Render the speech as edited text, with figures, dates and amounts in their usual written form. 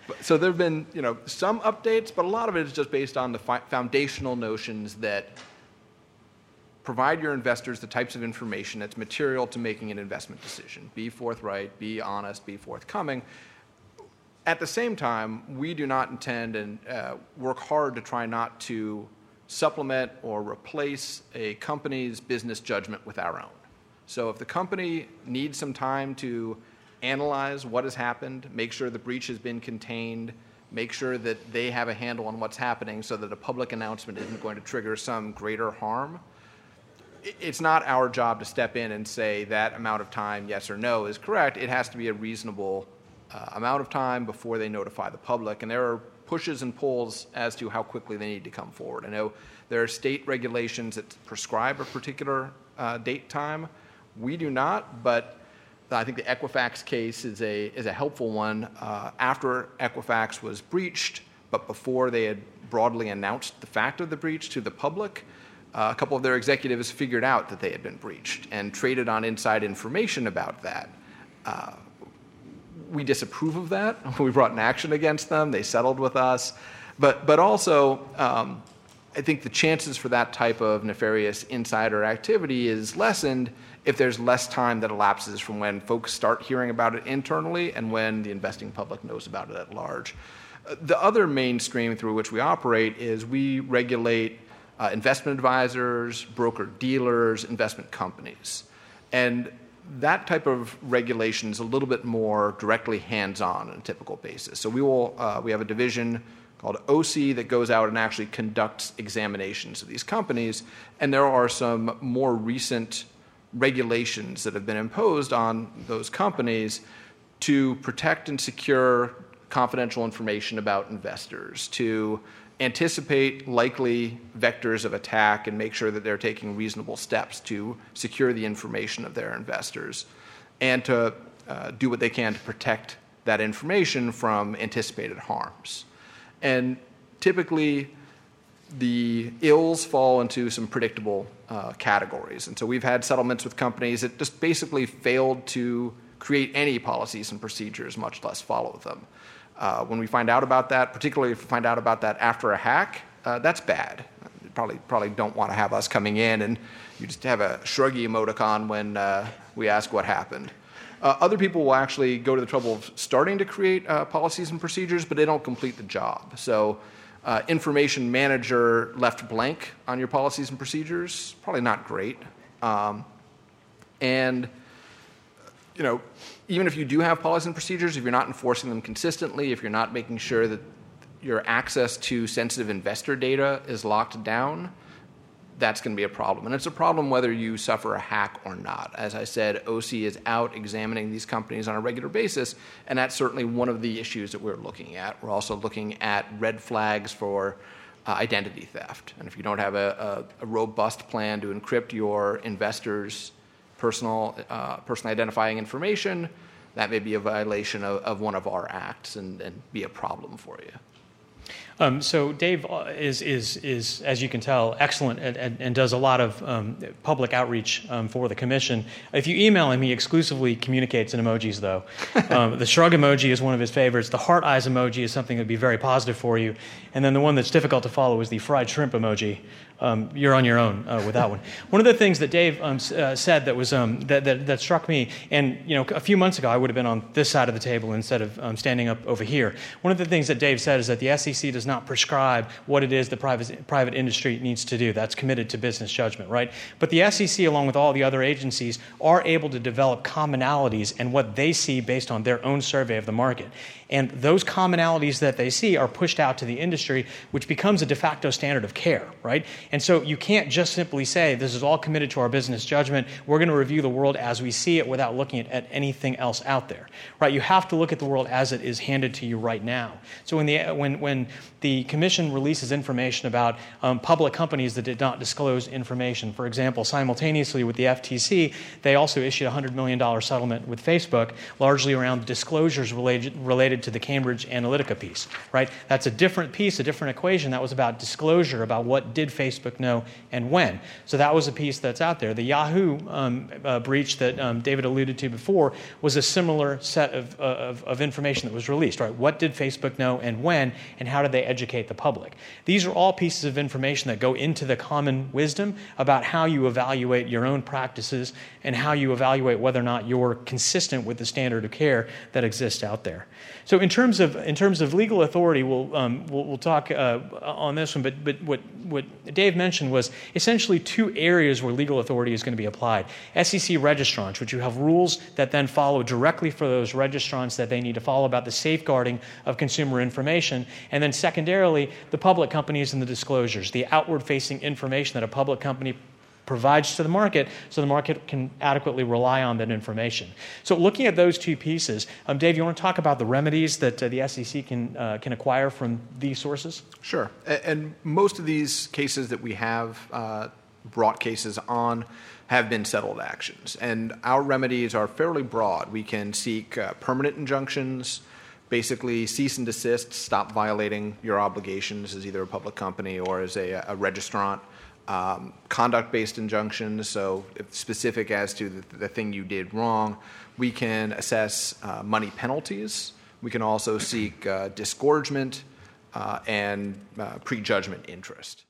So there have been, some updates, but a lot of it is just based on the foundational notions that provide your investors the types of information that's material to making an investment decision. Be forthright, be honest, be forthcoming. At the same time, we do not intend and work hard to try not to supplement or replace a company's business judgment with our own. So if the company needs some time to analyze what has happened, make sure the breach has been contained, make sure that they have a handle on what's happening so that a public announcement isn't going to trigger some greater harm, it's not our job to step in and say that amount of time, yes or no, is correct. It has to be a reasonable amount of time before they notify the public. And there are pushes and pulls as to how quickly they need to come forward. I know there are state regulations that prescribe a particular date time. We do not, but I think the Equifax case is a helpful one. After Equifax was breached, but before they had broadly announced the fact of the breach to the public, a couple of their executives figured out that they had been breached and traded on inside information about that. We disapprove of that. We brought an action against them. They settled with us. But also, I think the chances for that type of nefarious insider activity is lessened if there's less time that elapses from when folks start hearing about it internally and when the investing public knows about it at large. The other mainstream through which we operate is we regulate investment advisors, broker-dealers, investment companies. And that type of regulation is a little bit more directly hands-on on a typical basis. So we have a division called OC that goes out and actually conducts examinations of these companies, and there are some more recent regulations that have been imposed on those companies to protect and secure confidential information about investors, to anticipate likely vectors of attack and make sure that they're taking reasonable steps to secure the information of their investors, and to do what they can to protect that information from anticipated harms. And typically, the ills fall into some predictable categories. And so we've had settlements with companies that just basically failed to create any policies and procedures, much less follow them. When we find out about that, particularly if we find out about that after a hack, that's bad. You probably don't want to have us coming in and you just have a shruggy emoticon when we ask what happened. Other people will actually go to the trouble of starting to create policies and procedures, but they don't complete the job. So information manager left blank on your policies and procedures, probably not great. Even if you do have policies and procedures, if you're not enforcing them consistently, if you're not making sure that your access to sensitive investor data is locked down, that's going to be a problem. And it's a problem whether you suffer a hack or not. As I said, OC is out examining these companies on a regular basis, and that's certainly one of the issues that we're looking at. We're also looking at red flags for identity theft. And if you don't have a robust plan to encrypt your investors' personally identifying information, that may be a violation of one of our acts and be a problem for you. So Dave is, as you can tell, excellent and does a lot of public outreach for the commission. If you email him, he exclusively communicates in emojis, though. The shrug emoji is one of his favorites. The heart eyes emoji is something that would be very positive for you. And then the one that's difficult to follow is the fried shrimp emoji. You're on your own with that one. One of the things that Dave said that was that struck me, and a few months ago I would have been on this side of the table instead of standing up over here. One of the things that Dave said is that the SEC does not prescribe what it is the private industry needs to do. That's committed to business judgment, right? But the SEC, along with all the other agencies, are able to develop commonalities and what they see based on their own survey of the market. And those commonalities that they see are pushed out to the industry, which becomes a de facto standard of care, right? And so you can't just simply say, this is all committed to our business judgment, we're going to review the world as we see it without looking at anything else out there, right? You have to look at the world as it is handed to you right now. So when the Commission releases information about public companies that did not disclose information. For example, simultaneously with the FTC, they also issued a $100 million settlement with Facebook, largely around disclosures related to the Cambridge Analytica piece, right? That's a different piece, a different equation. That was about disclosure, about what did Facebook know and when. So that was a piece that's out there. The Yahoo breach that David alluded to before was a similar set of information that was released, right? What did Facebook know and when, and how did they educate the public? These are all pieces of information that go into the common wisdom about how you evaluate your own practices and how you evaluate whether or not you're consistent with the standard of care that exists out there. So in terms of legal authority, we'll talk on this one. But what Dave mentioned was essentially two areas where legal authority is going to be applied: SEC registrants, which you have rules that then follow directly for those registrants that they need to follow about the safeguarding of consumer information, and then secondarily the public companies and the disclosures, the outward-facing information that a public company provides to the market so the market can adequately rely on that information. So looking at those two pieces, Dave, you want to talk about the remedies that the SEC can acquire from these sources? Sure. And most of these cases that we have brought cases on have been settled actions. And our remedies are fairly broad. We can seek permanent injunctions, basically cease and desist, stop violating your obligations as either a public company or as a registrant. Conduct-based injunctions, so if specific as to the thing you did wrong. We can assess money penalties. We can also seek disgorgement and prejudgment interest.